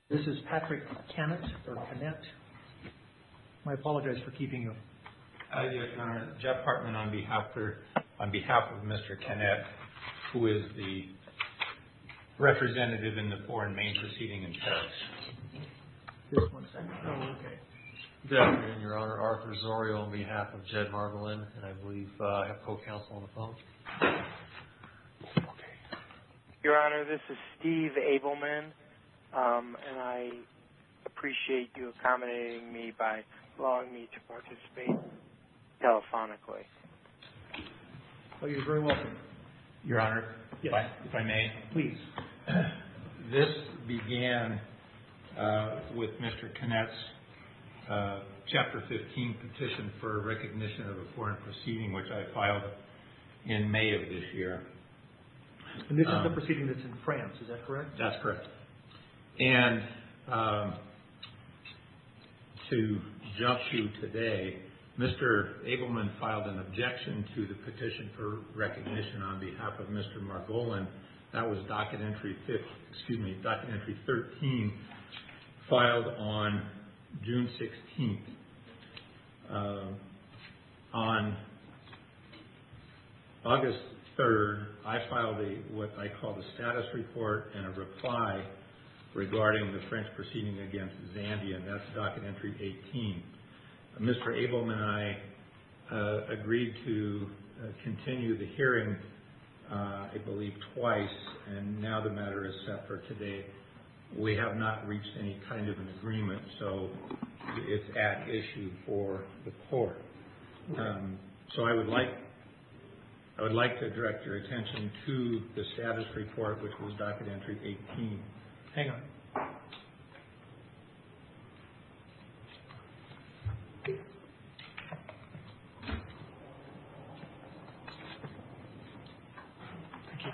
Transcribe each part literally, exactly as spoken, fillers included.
This is Patrick Canet, or Canet. I apologize for keeping you. Uh, yes, Your Honor. Jeff Hartman on behalf for, on behalf of Mister Canet, who is the representative in the foreign main proceeding in Paris. Just one second. Oh, okay. Good afternoon, Your Honor. Arthur Zorio on behalf of Jed Margolin, and I believe uh, I have co-counsel on the phone. Your Honor, this is Steve Abelman, um, and I appreciate you accommodating me by allowing me to participate telephonically. Oh, you're very welcome. Your Honor, yes. if, I, if I may. Please. This began uh, with Mister Canet's uh, Chapter fifteen petition for recognition of a foreign proceeding, which I filed in May of this year. And this um, is the um, proceeding that's in France, is that correct? That's correct. And um, to jump to today, Mister Abelman filed an objection to the petition for recognition on behalf of Mister Margolin. That was docket entry fifth, excuse me, docket entry thirteen, filed on June sixteenth. Uh, on August third, I filed a what I call the status report and a reply regarding the French proceeding against Zambia, and that's docket entry eighteen. Uh, Mister Abelman and I uh, agreed to uh, continue the hearing, uh, I believe, twice, and now the matter is set for today. We have not reached any kind of an agreement, so it's at issue for the court. Um, so I would like I would like to direct your attention to the status report, which was docket entry eighteen. Hang on. Thank you.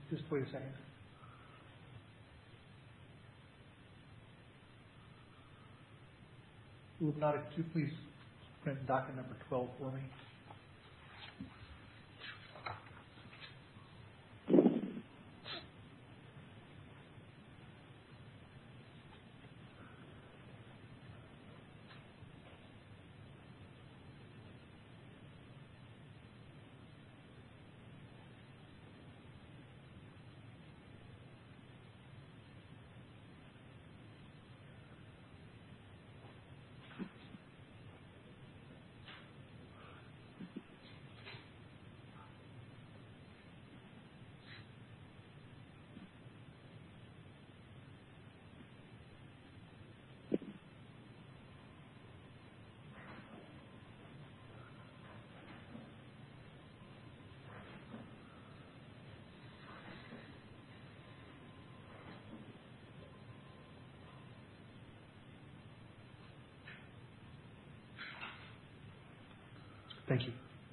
just wait a second. Hypnotic, could you please print docket number twelve for me? Thank you.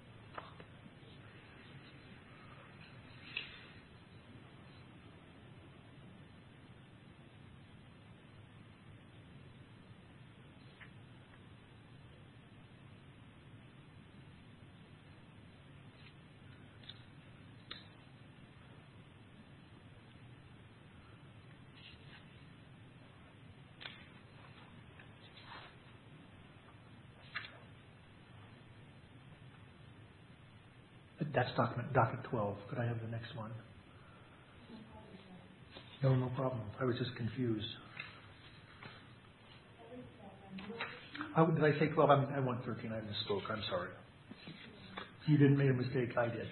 That's document, docket twelve. Could I have the next one? No, no problem. I was just confused. Oh, did I say twelve? I, mean, I want thirteen. I misspoke. I'm sorry. You didn't make a mistake. I did.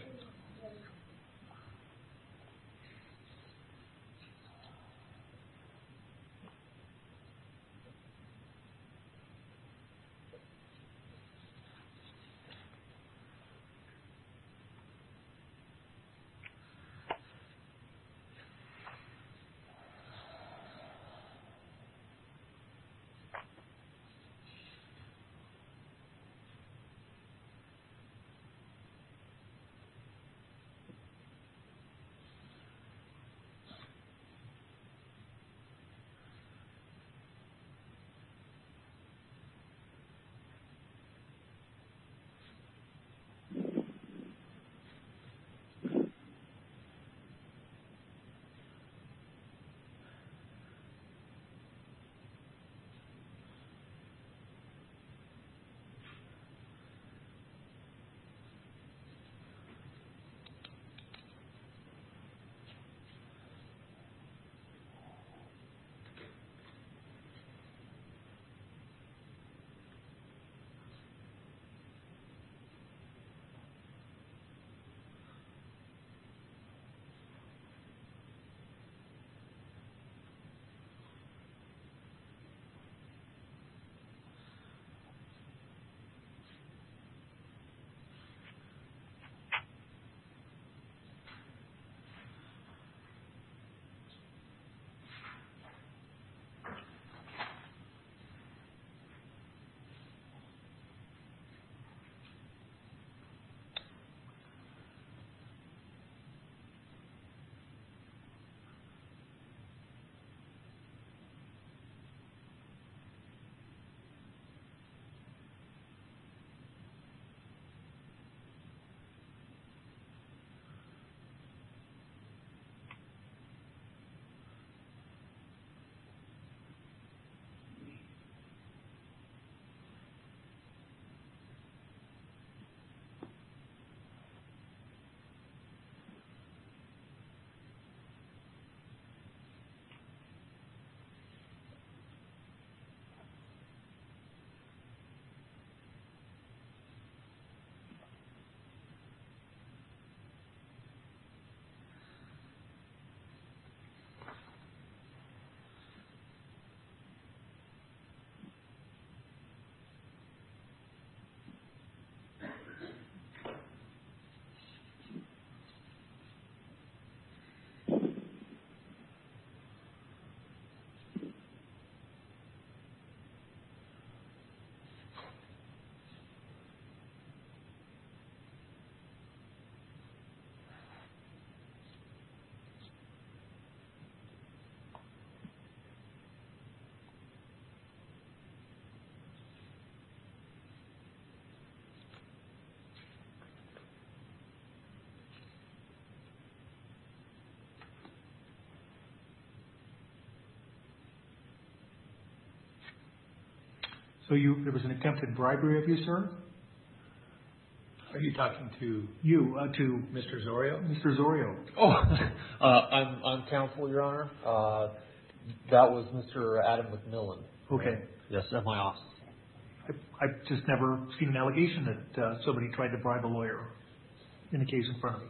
So you, there was an attempted bribery of you, sir? Are you talking to You, uh, to Mister Zorio? Mister Zorio. Oh, uh, I'm, I'm counsel, Your Honor. Uh, that was Mister Adam McMillan. Okay. Yes, at my office. I, I've just never seen an allegation that uh, somebody tried to bribe a lawyer in a case in front of me.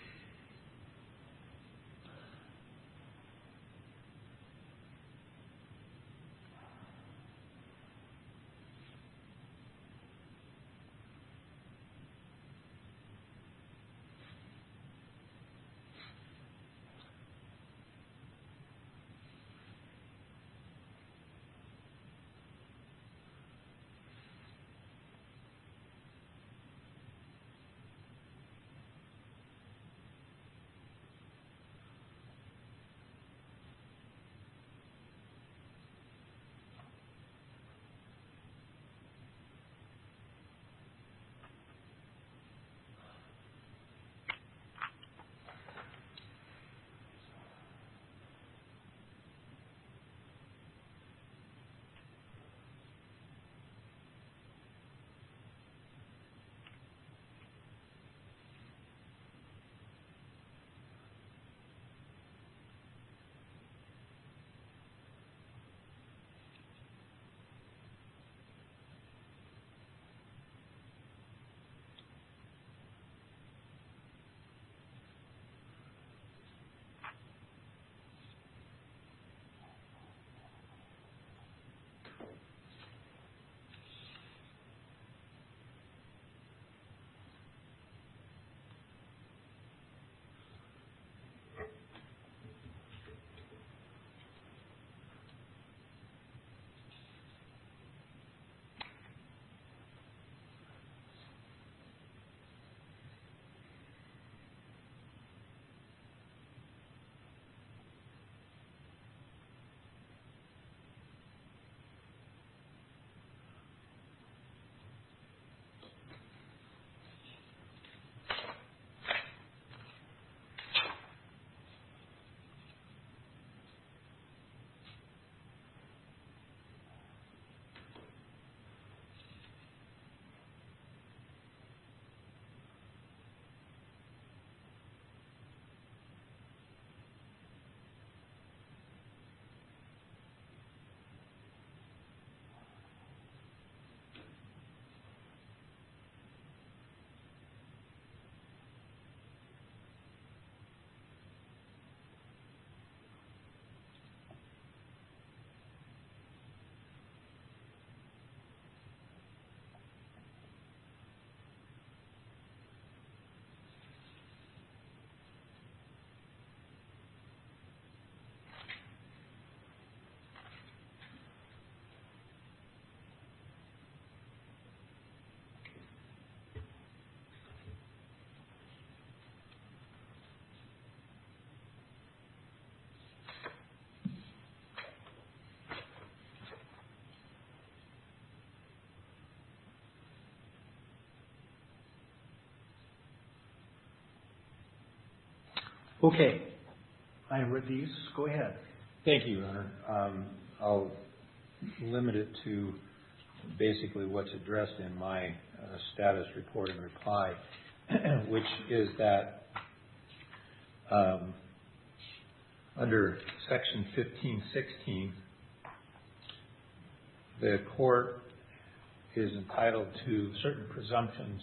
Okay. I have read these. Go ahead. Thank you, Your Honor. Um, I'll limit it to basically what's addressed in my uh, status report and reply, which is that um, under Section fifteen sixteen, the court is entitled to certain presumptions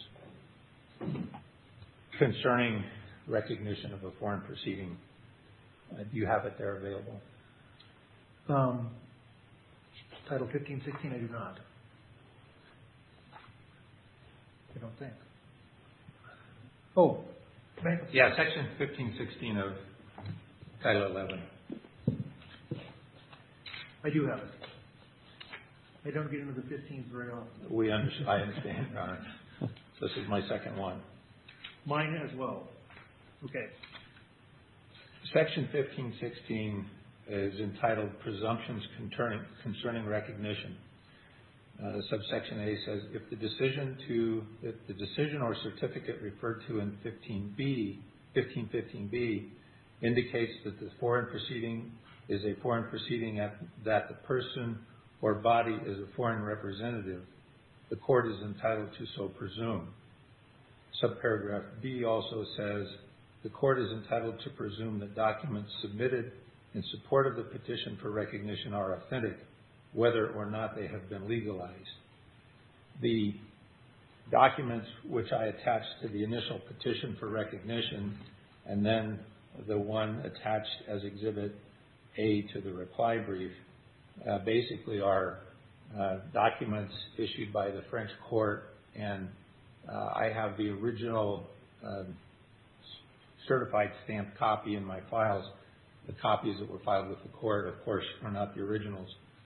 concerning recognition of a foreign proceeding. Uh, do you have it there available? Um, Title fifteen sixteen, I do not. I don't think. Oh, bankruptcy. Yeah, Section fifteen sixteen of Title eleven. I do have it. I don't get into the fifteens very often. We understand. I understand, Your Honor. This is my second one. Mine as well. Okay. Section fifteen sixteen is entitled Presumptions Concerning, concerning Recognition. Uh, subsection A says, if the decision to, if the decision or certificate referred to in fifteen B, fifteen fifteen B indicates that the foreign proceeding is a foreign proceeding at, that the person or body is a foreign representative, the court is entitled to so presume. Subparagraph B also says the court is entitled to presume that documents submitted in support of the petition for recognition are authentic, whether or not they have been legalized. The documents which I attached to the initial petition for recognition and then the one attached as Exhibit A to the reply brief uh, basically are uh, documents issued by the French court, and uh, I have the original uh, certified stamped copy in my files. The copies that were filed with the court, of course, are not the originals.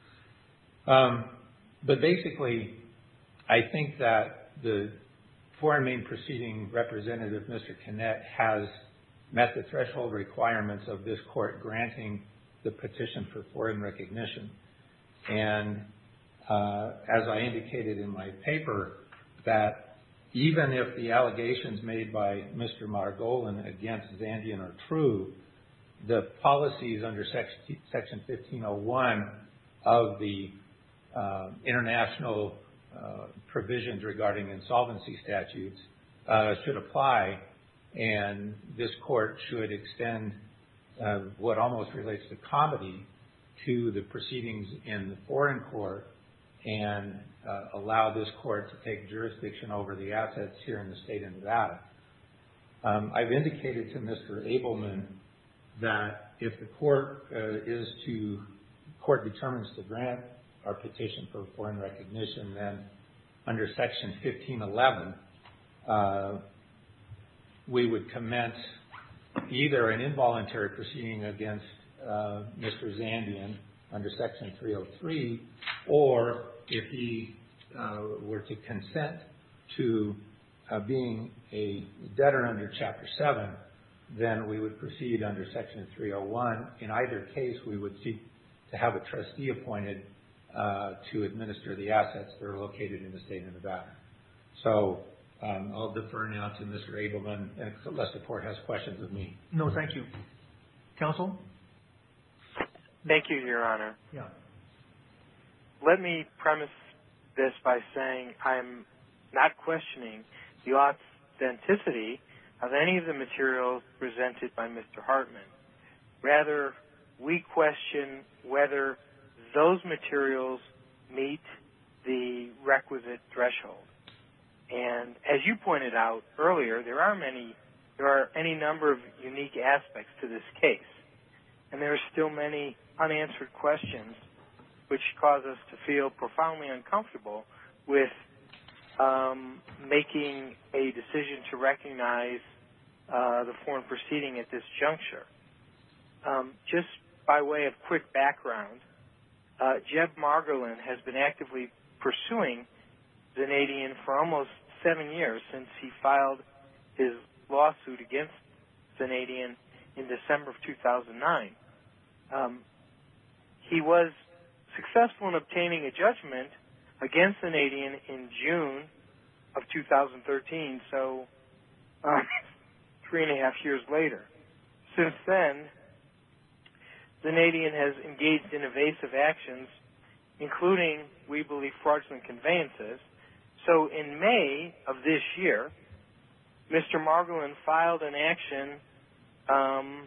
Um, but basically, I think that the foreign main proceeding representative, Mister Kinnett, has met the threshold requirements of this court granting the petition for foreign recognition. And uh, as I indicated in my paper, that even if the allegations made by Mister Margolin against Zandian are true, the policies under Section fifteen oh one of the uh, international uh, provisions regarding insolvency statutes uh, should apply, and this court should extend uh, what almost relates to comedy to the proceedings in the foreign court and uh, allow this court to take jurisdiction over the assets here in the state of Nevada. Um, I've indicated to Mister Abelman that if the court uh, is to, court determines to grant our petition for foreign recognition, then under Section fifteen eleven, uh, we would commence either an involuntary proceeding against uh, Mister Zandian under Section three oh three, or if he uh, were to consent to uh, being a debtor under Chapter seven, then we would proceed under Section three oh one. In either case, we would seek to have a trustee appointed uh, to administer the assets that are located in the state of Nevada. So um, I'll defer now to Mister Abelman, unless the court has questions of me. No, thank you. Counsel? Thank you, Your Honor. Yeah. Let me premise this by saying I'm not questioning the authenticity of any of the materials presented by Mister Hartman. Rather, we question whether those materials meet the requisite threshold. And as you pointed out earlier, there are many, there are any number of unique aspects to this case. And there are still many unanswered questions which cause us to feel profoundly uncomfortable with um, making a decision to recognize uh, the foreign proceeding at this juncture. Um, just by way of quick background, uh, Jeb Margolin has been actively pursuing Zanadian for almost seven years since he filed his lawsuit against Zanadian in December of two thousand nine. Um, he was successful in obtaining a judgment against Zanadian in June of two thousand thirteen, so uh, three and a half years later. Since then, Zanadian has engaged in evasive actions, including, we believe, fraudulent conveyances. So in May of this year, Mister Margolin filed an action um,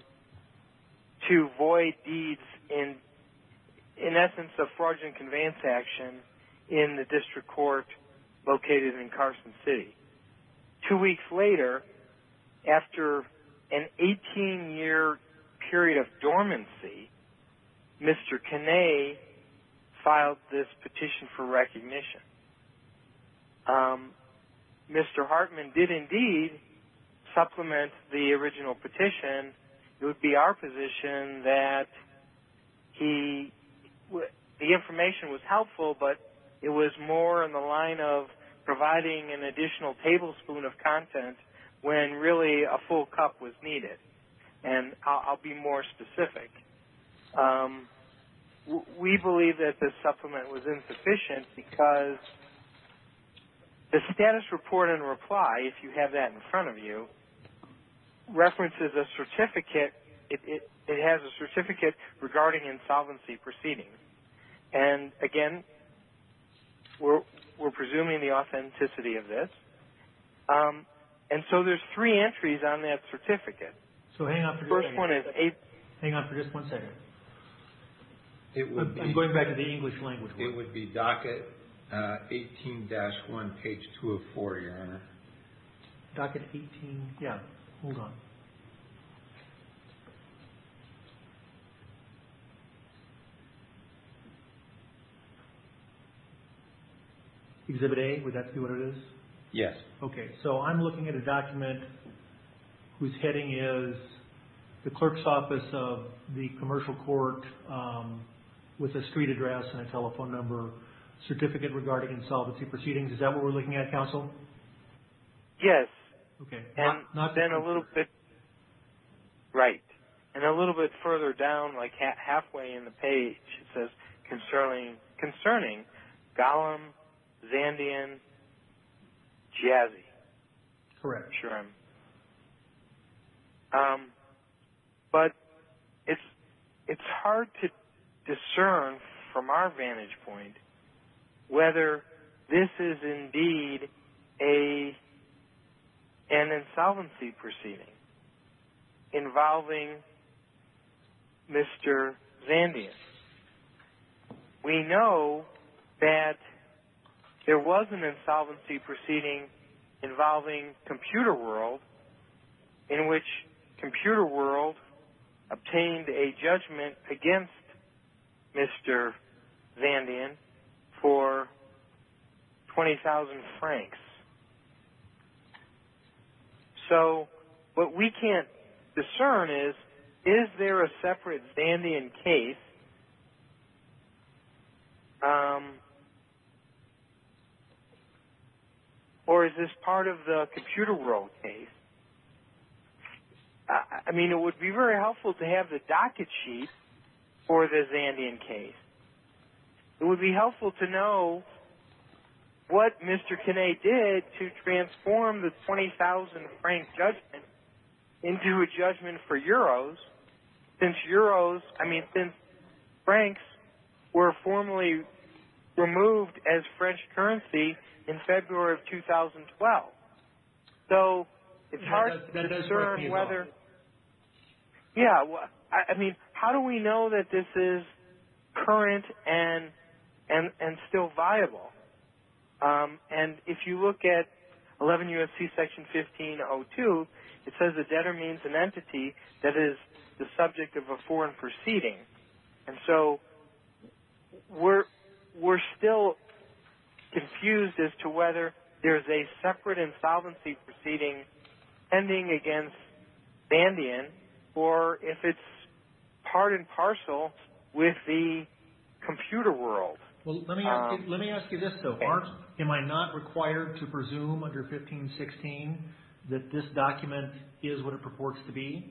to void deeds in, in essence, a fraudulent conveyance action in the district court located in Carson City. Two weeks later, after an eighteen-year period of dormancy, Mister Kinnett filed this petition for recognition. Um, Mister Hartman did indeed supplement the original petition. It would be our position that he, the information was helpful, but it was more in the line of providing an additional tablespoon of content when really a full cup was needed. And I'll, I'll be more specific. Um, w- we believe that the supplement was insufficient because the status report and reply, if you have that in front of you, references a certificate. It, it, it has a certificate regarding insolvency proceedings. And again, we're, we're presuming the authenticity of this. Um, and so there's three entries on that certificate. So hang on for The just first a second. one is eight. Hang on for just one second. It would I'm be, I'm going back to the English language it word. would be docket uh, eighteen dash one, page two of four, Your Honor. Docket eighteen, yeah, hold on. Exhibit A, would that be what it is? Yes. Okay, so I'm looking at a document whose heading is the clerk's office of the commercial court um, with a street address and a telephone number, certificate regarding insolvency proceedings. Is that what we're looking at, counsel? Yes. Okay. And not, not then the a little bit, right. And a little bit further down, like ha- halfway in the page, it says concerning, concerning Gollum, Zandian, Jazzy. Correct. Sure I'm. Um, but it's it's hard to discern from our vantage point whether this is indeed a an insolvency proceeding involving Mister Zandian. We know that there was an insolvency proceeding involving Computer World, in which Computer World obtained a judgment against Mister Zandian for twenty thousand francs. So what we can't discern is, is there a separate Zandian case um, or is this part of the Computer World case? I mean, it would be very helpful to have the docket sheet for the Zandian case. It would be helpful to know what Mister Kinney did to transform the twenty thousand franc judgment into a judgment for euros, since euros, I mean, since francs were formally removed as French currency in February of two thousand twelve. So it's That hard does- to that does correct me discern as whether... well. Yeah, well, I, I mean, how do we know that this is current and and and still viable? Um, and if you look at eleven U S C Section fifteen oh two, it says a debtor means an entity that is the subject of a foreign proceeding, and so we're we're still confused as to whether there's a separate insolvency proceeding pending against Zandian, or if it's part and parcel with the Computer World. Well, let me ask Um, you, let me ask you this though. Aren't, am I not required to presume under fifteen sixteen that this document is what it purports to be?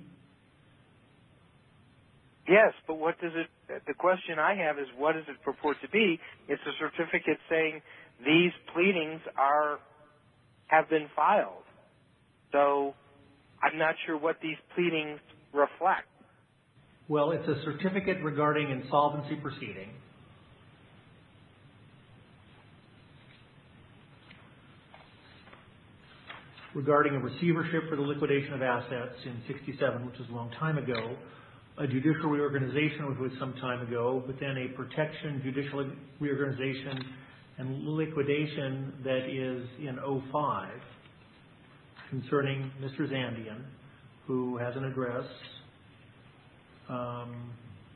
Yes, but what does it, the question I have is, what does it purport to be? It's a certificate saying these pleadings are, have been filed. So I'm not sure what these pleadings reflect. Well, it's a certificate regarding insolvency proceeding. Regarding a receivership for the liquidation of assets in sixty-seven, which was a long time ago, a judicial reorganization, which was some time ago, but then a protection judicial reorganization and liquidation that is in oh five concerning Mister Zandian, who has an address. Um,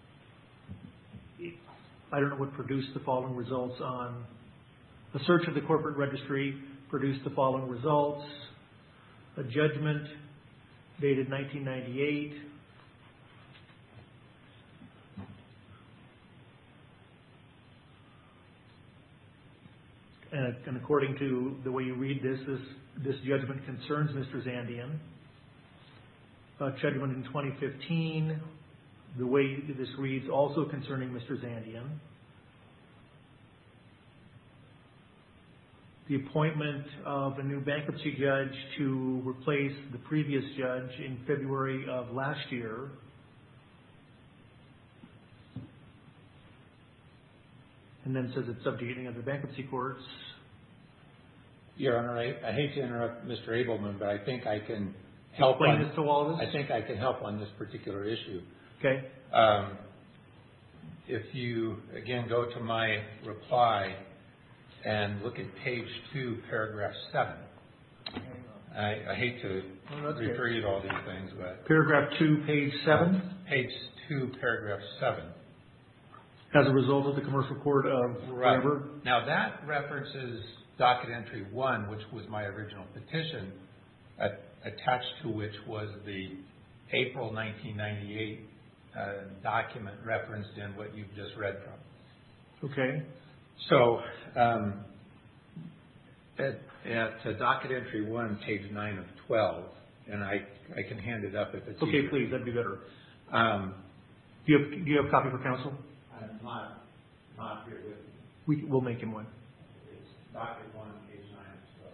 I don't know what produced the following results on a search of the corporate registry produced the following results. A judgment dated nineteen ninety-eight. And, and according to the way you read this, this, this judgment concerns Mister Zandian. A judgment in twenty fifteen, the way this reads, also concerning Mister Zandian. The appointment of a new bankruptcy judge to replace the previous judge in February of last year. and then says it's subject to other bankruptcy courts. Your Honor, I, I hate to interrupt Mister Abelman, but I think I can help Explain on, this to all of us. I think I can help on this particular issue. Okay. Um, if you, again, go to my reply and look at page two, paragraph seven. I, I hate to Oh, that's refer good. you to all these things, but Paragraph two, page seven. page two, paragraph seven. As a result of the commercial court of whatever. Now that references docket entry one, which was my original petition, at, attached to which was the April nineteen ninety-eight uh, document referenced in what you've just read from. Okay. So um, at, at uh, docket entry one, page nine of twelve, and I, I can hand it up if it's Okay, easier. please, that'd be better. Um, Do you have, do you have a copy for counsel? I'm not, not here with me. We, we'll make him one. It's docket one, page nine of twelve.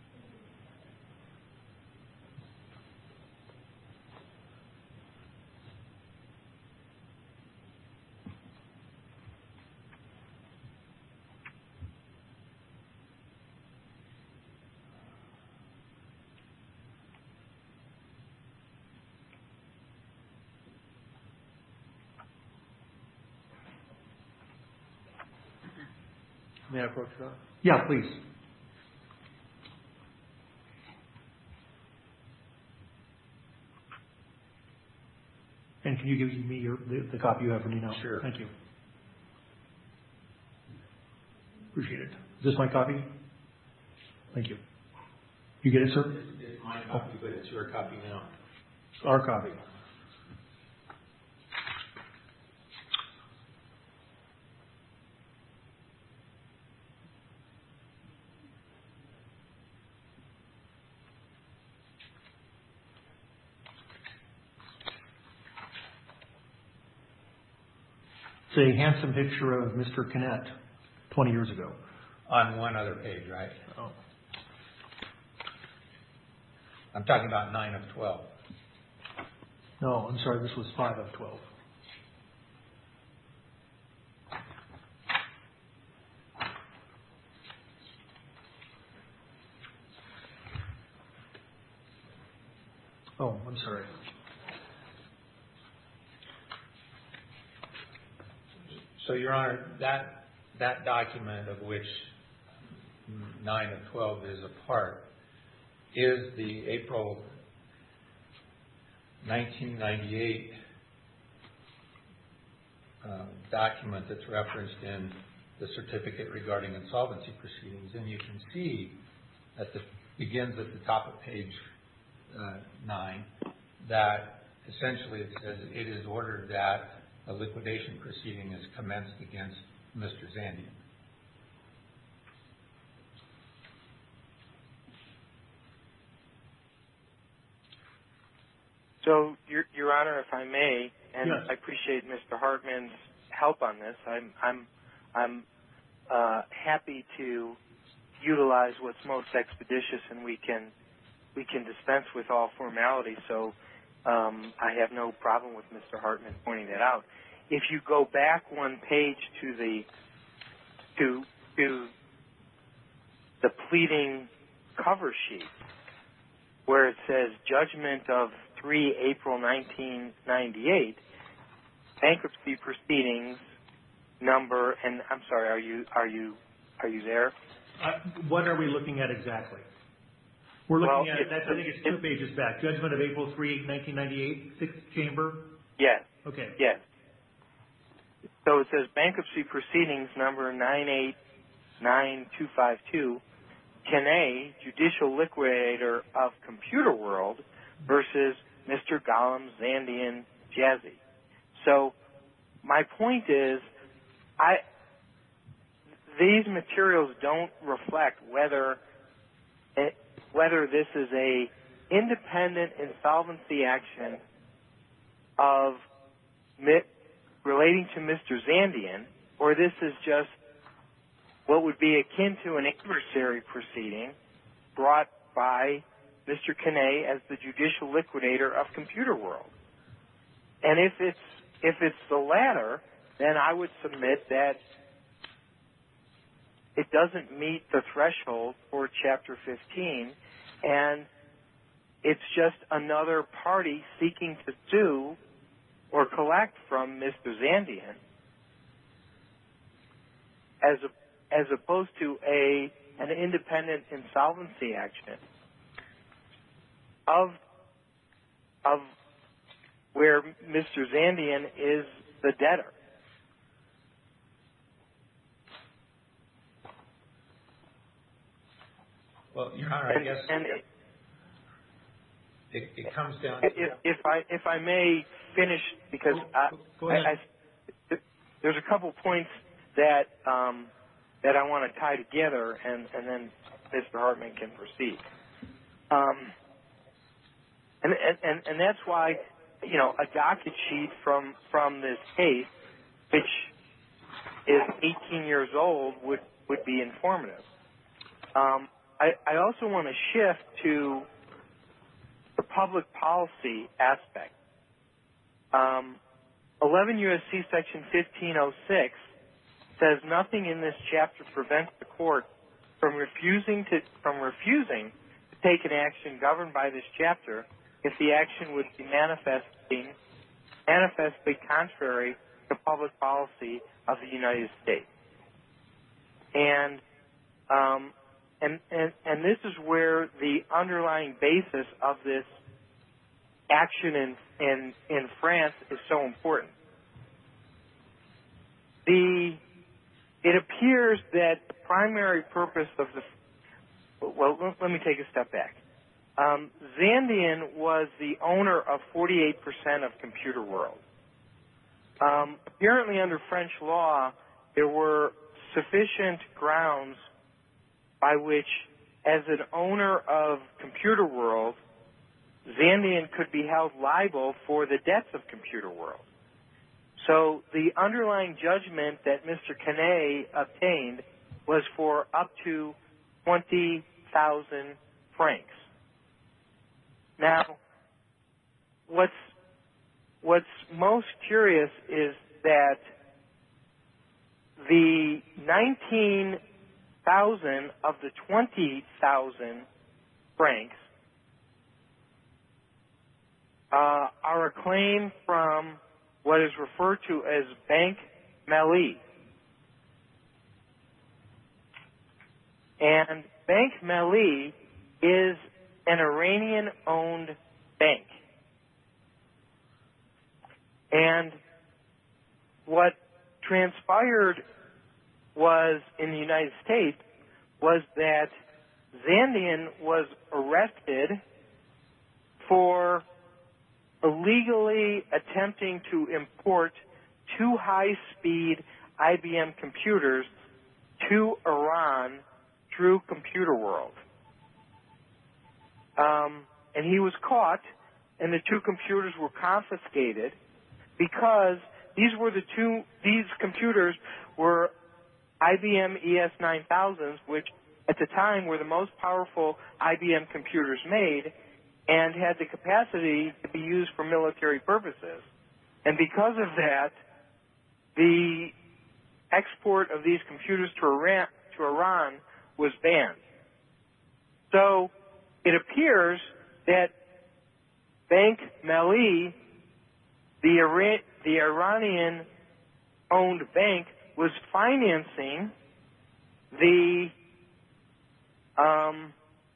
May I approach that? Yeah, please. And can you give me your, the, the copy you have for me now? Sure. Thank you. Appreciate it. Is this my copy? Thank you. You get it, sir? It's, it's my copy, but it's your copy now. Our copy. It's a handsome picture of Mister Kinnett twenty years ago. On one other page, right? Oh. I'm talking about nine of twelve. No, I'm sorry, this was five of twelve. Oh, I'm sorry. So, Your Honor, that, that document of which nine of twelve is a part is the April nineteen ninety-eight uh, document that's referenced in the certificate regarding insolvency proceedings. And you can see that the begins at the top of page uh, nine that essentially it says it is ordered that a liquidation proceeding is commenced against Mister Zandian. So, Your, Your Honor, if I may, and Yes. I appreciate Mister Hartman's help on this. I'm I'm I'm uh, happy to utilize what's most expeditious, and we can we can dispense with all formalities. So, um, I have no problem with Mister Hartman pointing that out. If you go back one page to the to to the pleading cover sheet, where it says judgment of three April nineteen ninety-eight, bankruptcy proceedings number, and I'm sorry, are you are you are you there? Uh, what are we looking at exactly? We're looking Well, at, it's- that's, I think it's two pages back. Judgment of April third, nineteen ninety-eight, sixth chamber. Yes, Okay. yes. So it says bankruptcy proceedings number nine eight nine two five two, Kenay, judicial liquidator of Computer World versus Mister Gollum Zandian Jazzy. So my point is, I these materials don't reflect whether it, whether this is a independent insolvency action of relating to Mister Zandian, or this is just what would be akin to an adversary proceeding brought by Mister Kenay as the judicial liquidator of Computer World. And if it's if it's the latter, then I would submit that it doesn't meet the threshold for Chapter fifteen, and it's just another party seeking to sue or collect from Mister Zandian, as a, as opposed to a an independent insolvency action of of where Mister Zandian is the debtor. Well, Your Honor, I And, guess and it, it comes down. if, if I if I may finish, because I, Go I, ahead. I, there's a couple points that um, that I want to tie together, and, and then Mister Hartman can proceed. Um, and, and and that's why, you know, a docket sheet from from this case, which is eighteen years old, would would be informative. Um, I, I also want to shift to the public policy aspect. Um, eleven U S C Section fifteen oh six says nothing in this chapter prevents the court from refusing to from refusing to take an action governed by this chapter if the action would be manifesting manifestly contrary to public policy of the United States. And um, and, and and this is where the underlying basis of this action in in, in France is so important. The it appears that the primary purpose of the well, let me take a step back. Um, Zandian was the owner of forty-eight percent of Computer World. Um, apparently, under French law, there were sufficient grounds by which, as an owner of Computer World, Zandian could be held liable for the debts of Computer World. So the underlying judgment that Mister Canet obtained was for up to twenty thousand francs. Now, what's what's most curious is that the nineteen thousand of the twenty thousand francs uh, are a claim from what is referred to as Bank Melli. And Bank Melli is an Iranian-owned bank. And what transpired was, in the United States, was that Zandian was arrested for illegally attempting to import two high-speed I B M computers to Iran through Computer World. Um, and he was caught, and the two computers were confiscated because these were the two, these computers were I B M E S nine thousands, which at the time were the most powerful I B M computers made and had the capacity to be used for military purposes. And because of that, the export of these computers to Iran, to Iran was banned. So it appears that Bank Melli, the, Iran, the Iranian-owned bank, was financing the um,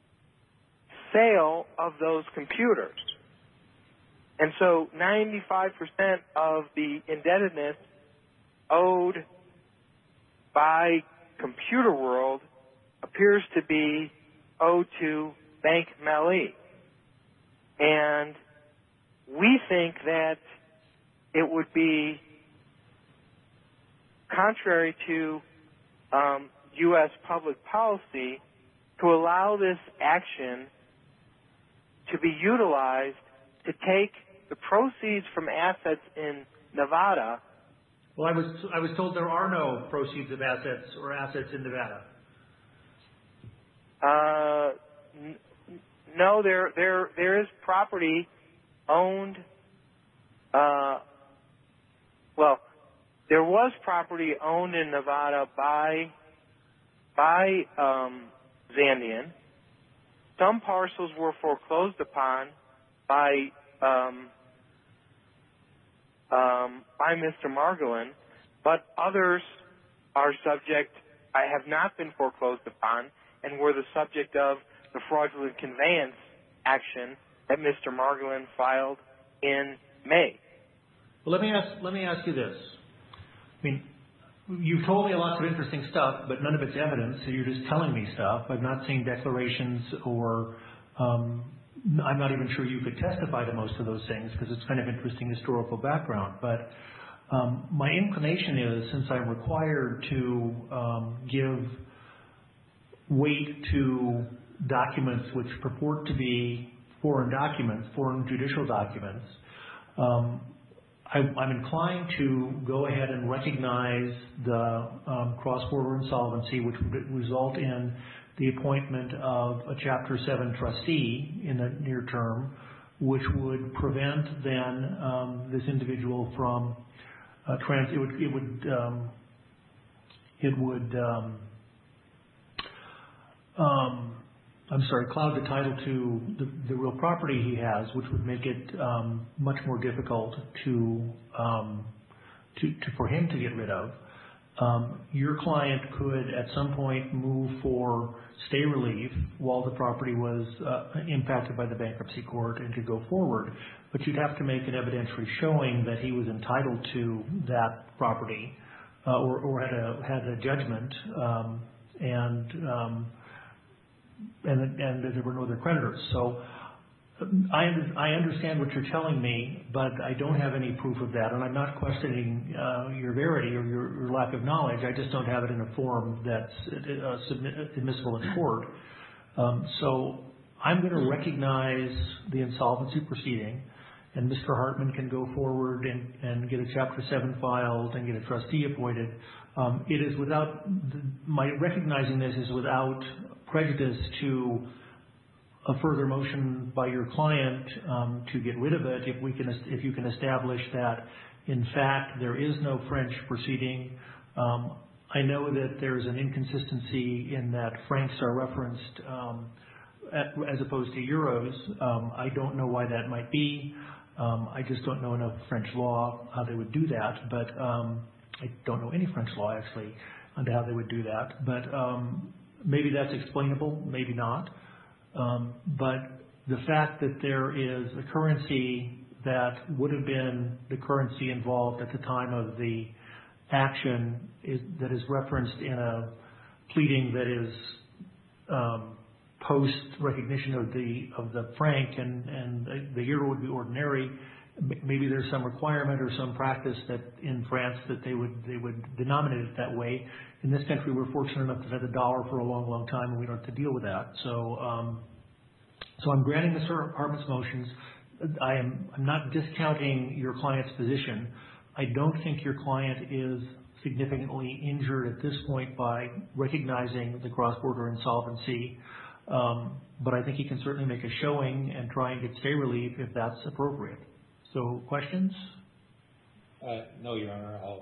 sale of those computers. And so ninety-five percent of the indebtedness owed by Computer World appears to be owed to Bank Melli. And we think that it would be contrary to um, U S public policy to allow this action to be utilized to take the proceeds from assets in Nevada. Well, I was I was told there are no proceeds of assets or assets in Nevada. Uh, n- no, there there there is property owned. Uh, well, there was property owned in Nevada by by um, Zandian. Some parcels were foreclosed upon by um, um, by Mister Margolin, but others are subject, I have not been foreclosed upon, and were the subject of the fraudulent conveyance action that Mister Margolin filed in May. Well, let me ask, let me ask you this. I mean, you've told me lots of interesting stuff, but none of it's evidence, so you're just telling me stuff. I've not seen declarations or um, I'm not even sure you could testify to most of those things because it's kind of interesting historical background. But um, my inclination is, since I'm required to um, give weight to documents which purport to be foreign documents, foreign judicial documents, um, I, I'm inclined to go ahead and recognize the um, cross-border insolvency, which would result in the appointment of a Chapter seven trustee in the near term, which would prevent then um, this individual from uh, trans. It would. It would. Um, it would. Um, um, I'm sorry, cloud the title to the, the real property he has, which would make it um, much more difficult to, um, to, to for him to get rid of. Um, your client could at some point move for stay relief while the property was uh, impacted by the bankruptcy court and could go forward, but you'd have to make an evidentiary showing that he was entitled to that property uh, or, or had a had a judgment um, and. Um, And, and there were no other creditors. So I, I understand what you're telling me, but I don't have any proof of that, and I'm not questioning uh, your verity or your, your lack of knowledge. I just don't have it in a form that's uh, submit, admissible in court. Um, so I'm going to recognize the insolvency proceeding, and Mister Hartman can go forward and, and get a Chapter seven filed and get a trustee appointed. Um, it is without, my recognizing this is without prejudice to a further motion by your client um, to get rid of it if we can, if you can establish that in fact there is no French proceeding. Um, I know that there's an inconsistency in that francs are referenced um, at, as opposed to euros. Um, I don't know why that might be. Um, I just don't know enough French law how they would do that, but um, I don't know any French law actually on how they would do that. But um, maybe that's explainable, maybe not. Um, but the fact that there is a currency that would have been the currency involved at the time of the action is, that is referenced in a pleading that is um, post recognition of the of the franc and, and the euro would be ordinary. Maybe there's some requirement or some practice that in France that they would they would denominate it that way. In this country, we're fortunate enough to have the dollar for a long, long time, and we don't have to deal with that. So, um, so I'm granting Mister Hartman's motions. I am I'm not discounting your client's position. I don't think your client is significantly injured at this point by recognizing the cross-border insolvency. Um, but I think he can certainly make a showing and try and get stay relief if that's appropriate. So, questions? Uh, no, Your Honor. I'll...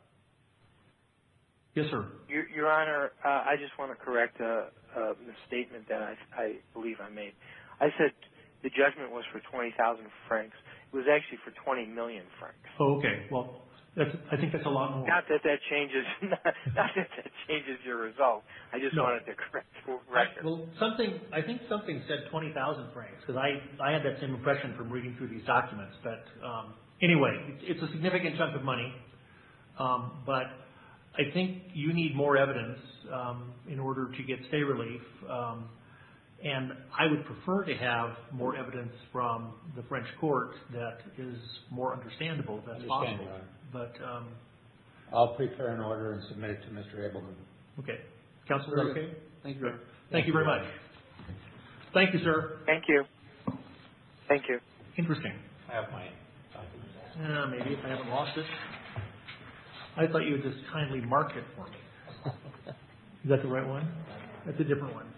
Yes, sir. Your, Your Honor, uh, I just want to correct a, a misstatement that I, I believe I made. I said the judgment was for twenty thousand francs. It was actually for twenty million francs. Oh, okay. Well, that's, I think that's a lot more. Not that that changes, not, not that that changes your result. I just No. wanted to correct the I, record. well, something, I think something said twenty thousand francs, because I, I had that same impression from reading through these documents. But um, anyway, it's, it's a significant chunk of money. Um, but I think you need more evidence um, in order to get stay relief. Um, and I would prefer to have more evidence from the French court that is more understandable, if that's Understand, possible. Your Honor. But um, I'll prepare an order and submit it to Mister Abelman. okay. Counsel, is that okay? Thank you. Thank you very much. Thank you, sir. Thank you. Thank you. Interesting. I have my documents. Uh, maybe if I haven't lost it. I thought you would just kindly mark it for me. Is that the right one? That's a different one.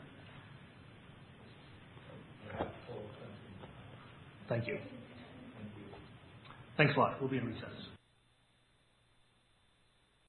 Thank you. Thanks a lot. We'll be in recess.